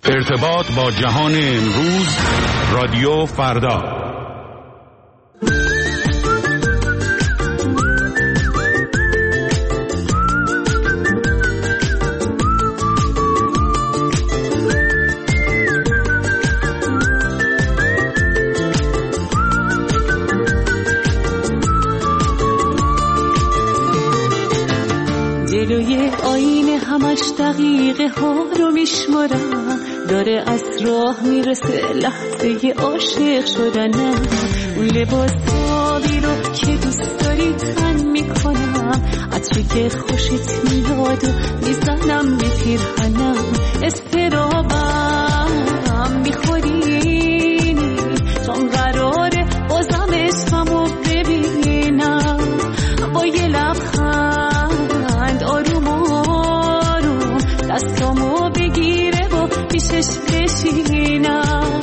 ارتباط با جهان امروز، رادیو فردا. جلوی آینه همش دقیقه ها رو میشمارم، داره از راه میرسه لحظه عاشق شدنم. اون لباسایی رو که دوست داری تن میکنم، عطری که خوشت میاد و میزنم به پیرهنم. استرابم میخورینی چون قراره بازم عشقمو ببینم. با یه لبخند آروم آروم دستامو بگیره و پیشش بشینم.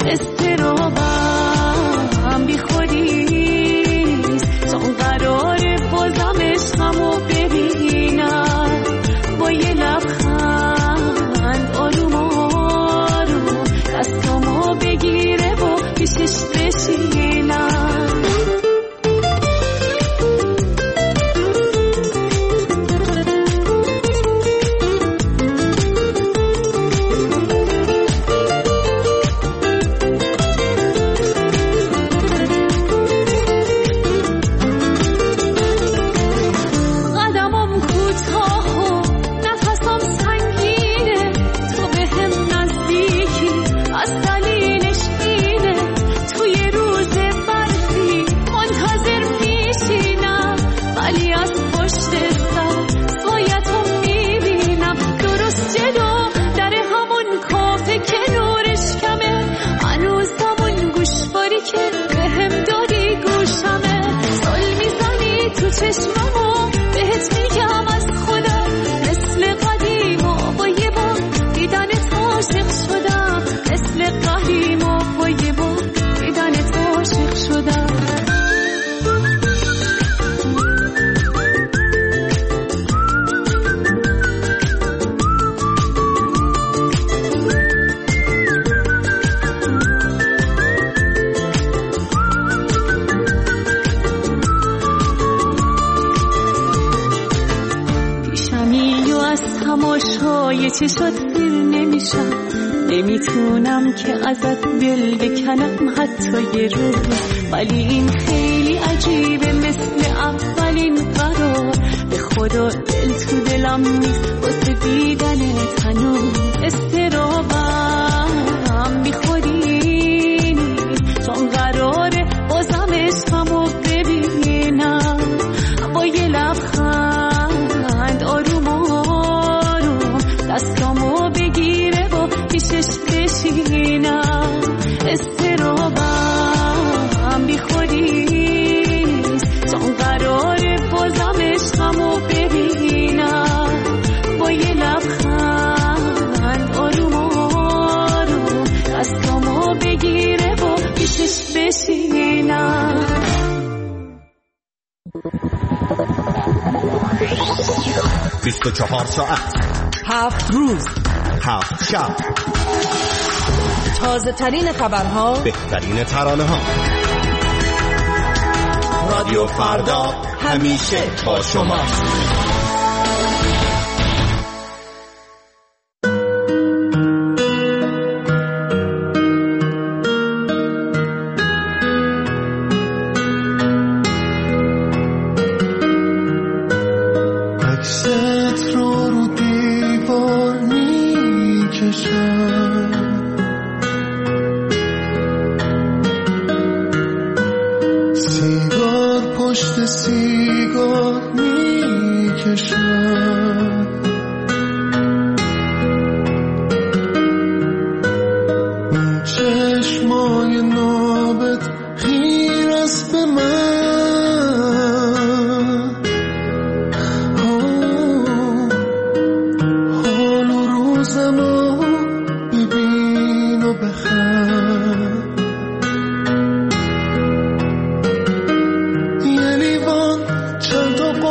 استرابم بیخودیست چون قراره بازم عشقمو ببینم. با یه لبخند آروم آروم دستامو بگیره و پیشش بشینم. چشممو بهت میگم از خودم مثل قدیم و با یه بار دیدنت عاشق شدم. مثل قدیم و با یه بار دیدنت عاشق شدم. تماشای چشات دل نمیشم، نمیتونم که ازت دل بکنم حتی یه روز. ولی این خیلی عجیبه مثل اولین قرار. به خدا دل تو دلم نیست واسه دیدنت هنوز. استرابم بیخودینی چون قراره بازم عشقمو ببینم. با یه لبخند آروم دستامو بگیره و پیشش بشینم. استرابم بیخودیست چون قراره بازم عشقمو ببینم. با یه لبخند آروم آروم دستامو بگیره و پیشش بشینم. 24 ساعت 7 روز 7 شب، تازه ترین خبرها، بهترین ترانه ها. رادیو فردا همیشه با شما.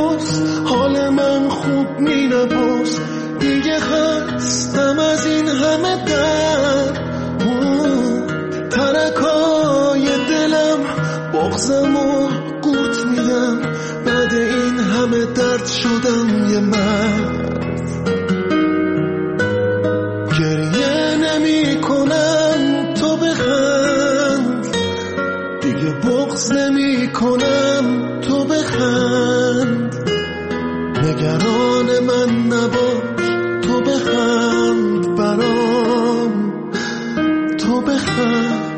حال من خوب می نباز دیگه، خستم از این همه در ترکای دلم بغزم و قورت میدم. بعد این همه درد شدم یه مرد. گریه نمی کنم تو بخند، دیگه بغض نمی کنم تو بخند. نگران من نباش تو بخند برام، تو بخند.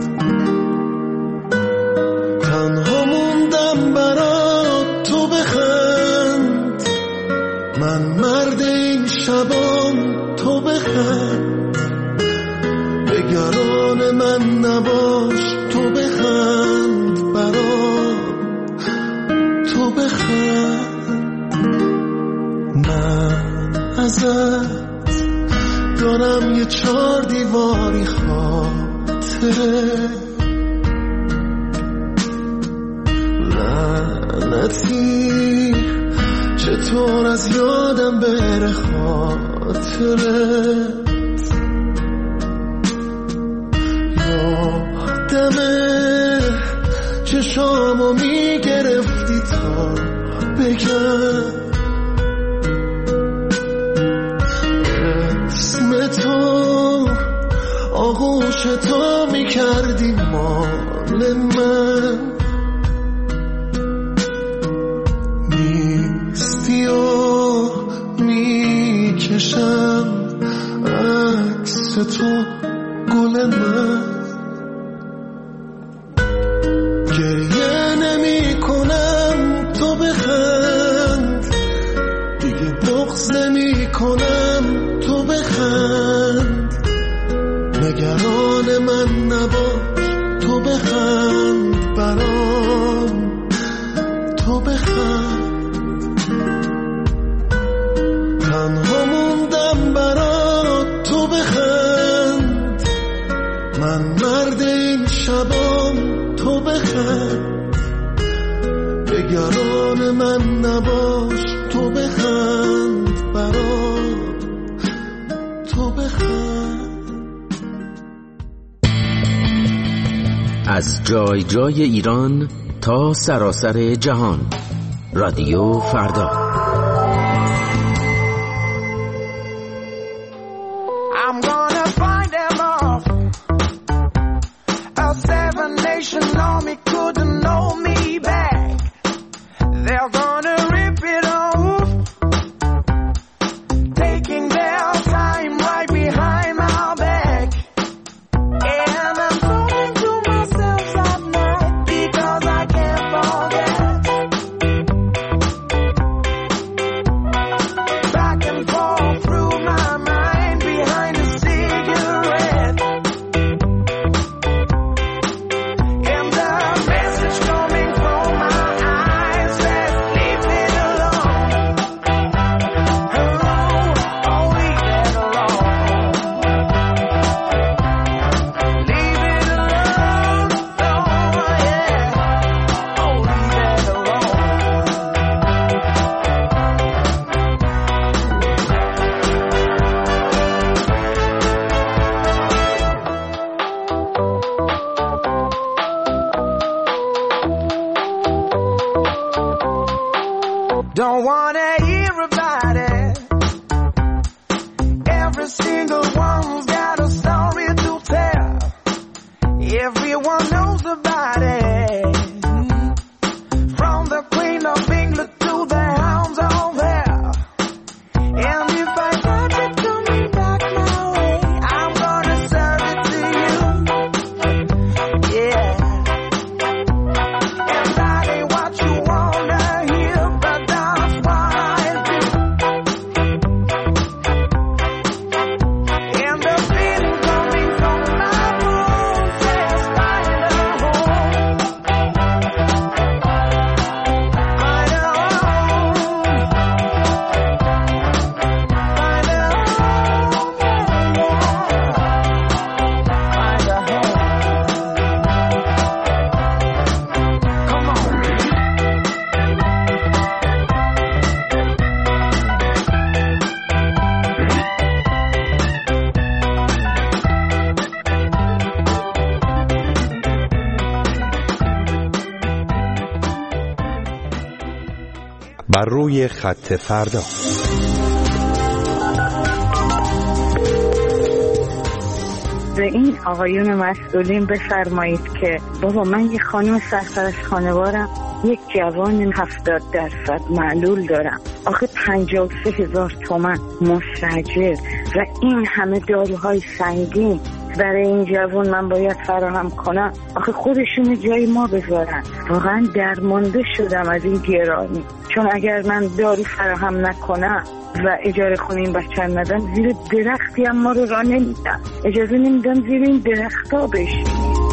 تنها موندم برات تو بخند، من مرد این شبام تو بخند. نگران من نباش تو بخند برام، تو بخند. من ازت دارم یه 4 دیواری خاطره، لعنتی چطور از یادم بره خاطرت. یادمه چشامو میگرفتی تا بگم اسم تو، آغوش تو میکردی مال من. نیستی و میکشم عکس تو گل من. گریه نمی کنم تو بخند، دیگه بغض نمی کنم تو بخند. نگران من نباش تو بخند برام، تو بخند. تنها موندم برات تو بخند، من مرد این شبام تو بخند. نگران من نباش تو بخند برام، تو بخند. از جای جای ایران تا سراسر جهان، رادیو فردا. Don't wanna hear about it. Every single one's got a story to tell. Everyone knows about it. From the Queen of England to the hounds of hell. And if I catch it coming back my way, I'm gonna serve it to you. Yeah. And that ain't what you wanna hear, but that's what I do. بر روی خط فردا. به این آقایون مسئولین بفرمایید که بابا من یه خانم سرپرست خانوارم، یک جوان 70% معلول دارم، آخه 53,000 تومان مستاجر و این همه داروهای سنگین برای این جوان من باید فراهم کنم. آخه خودشون جای ما بذارن. واقعا درمانده شدم از این گرانی، چون اگر من دارو فراهم نکنم و اجاره خونه این بچه ندم، زیر درختی هم ما رو راه نمیدم، اجازه نمیدم زیر این درختا بشیم.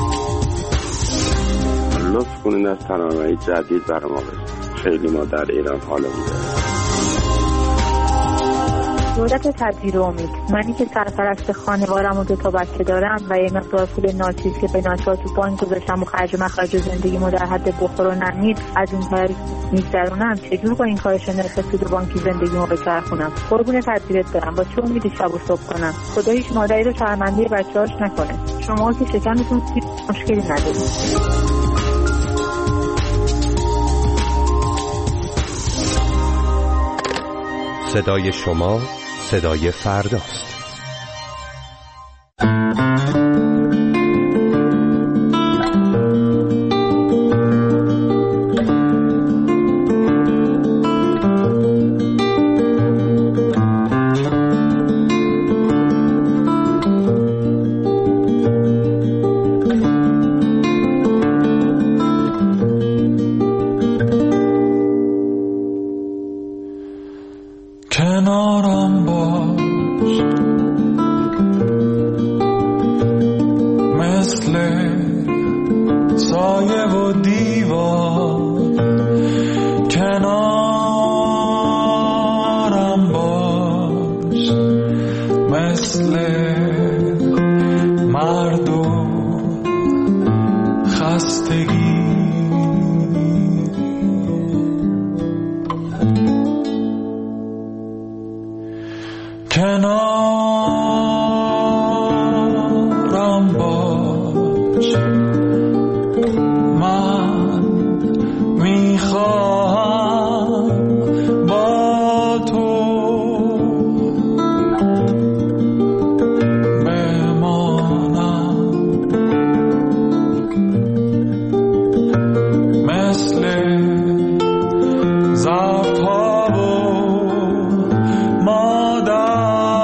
لطف کنید از تنوعی جدید برای ما بزنید. خیلی ما در ایران حالمون داره. دولت تدبیر و امید، منی که سرپرست خانوارم و 2 بچه دارم و یه مقدار پول ناچیز که به ناچار تو بانک گذاشتم و خرج و مخرج زندگیمو در حد بخور و نمید از این طریق میگذرونم، چجور با این کارش نرخ سود بانکی زندگیمو بچرخونم؟ قربون تدبیرت برم، با چه امیدی شب و صبح کنم؟ خدا هیچ مادری رو شرمنده بچه‌هاش نکنه. شما که شکمتون سیب مشکلی ندارید. صدای شما صدای فرداست. کنارم باش، مثل سایه و دیوار. کنارم باش، مثل مرد و خستگی. کنارم باش، من میخواهم با تو بمانم، مثل ظرف‌ها و مادر.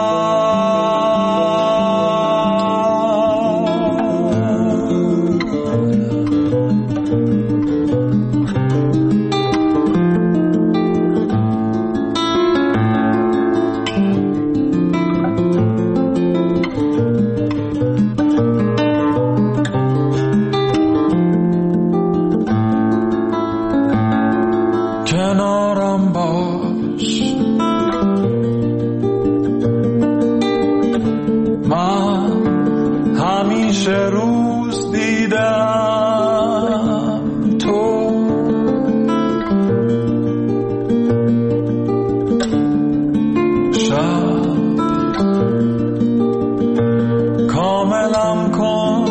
کنارم باش، من همیشه روز دیدم تو، شب کاملم کن،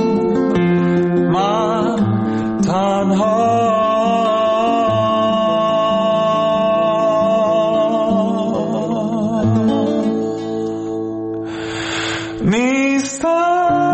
من تنها نیستم.